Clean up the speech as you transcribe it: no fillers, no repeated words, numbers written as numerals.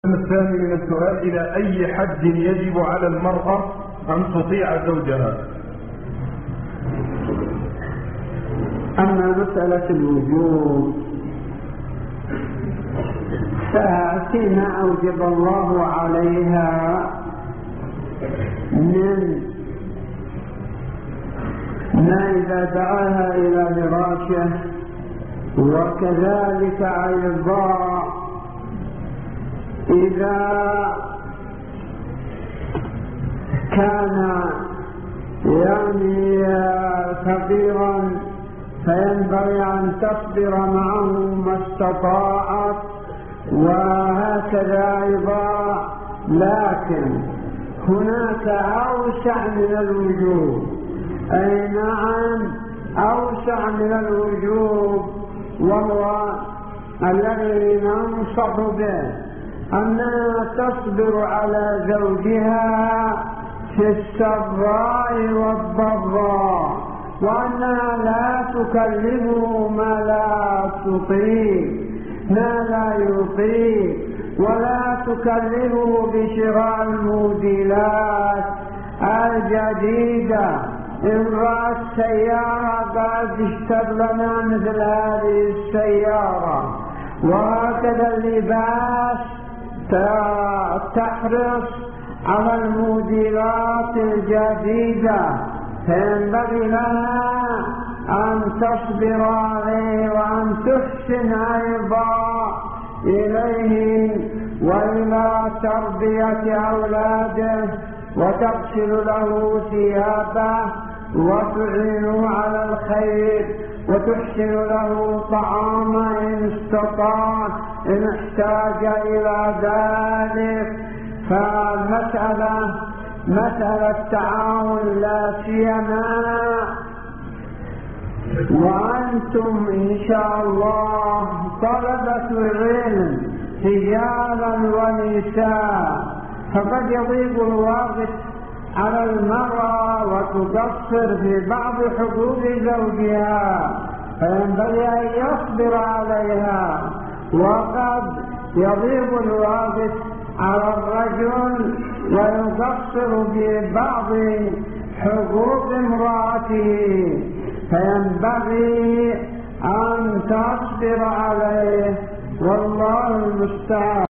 الثاني من السؤال: إلى أي حد يجب على المرأة أن تطيع زوجها؟ أما مسألة الوجوب فيما أوجب الله عليها من ما إذا دعاها إلى فراشه، وكذلك أيضا إذا كان فقيرا فينبغي أن تصبر معه ما استطاعت، وهكذا أيضا. لكن هناك أوسع من الوجوب، أي نعم أوسع من الوجوب، وهو الذي ننصح به أنها تصبر على زوجها في السراء والضراء، وأنها لا تكلمه ما لا تطيق، ما لا يطيق، ولا تكلمه بشراء الموديلات الجديدة. إن رأت سيارة قالت اشتر لنا مثل هذه السيارة، وهكذا اللباس تحرص على الموديلات الجديدة، فينبغي لها أن تصبر عليه وأن تحسن أيضا إليه وإلى تربية أولاده، وتغسل له ثيابه وتعينه على الخير، وتحسن له طعامه إن استطاع، إن احتاج إلى ذلك. فالمسألة مسألة تعاون، لا سيما وأنتم إن شاء الله طلبة علم رجالا ونساء، فقد يضيق الوقت على المرأة وتقصر في بعض حقوق زوجها، فينبغي أن يصبر عليها. وقد يضيق الوقت على الرجل ويقصر في بعض حقوق امرأته، فينبغي أن تصبر عليه، والله المستعان.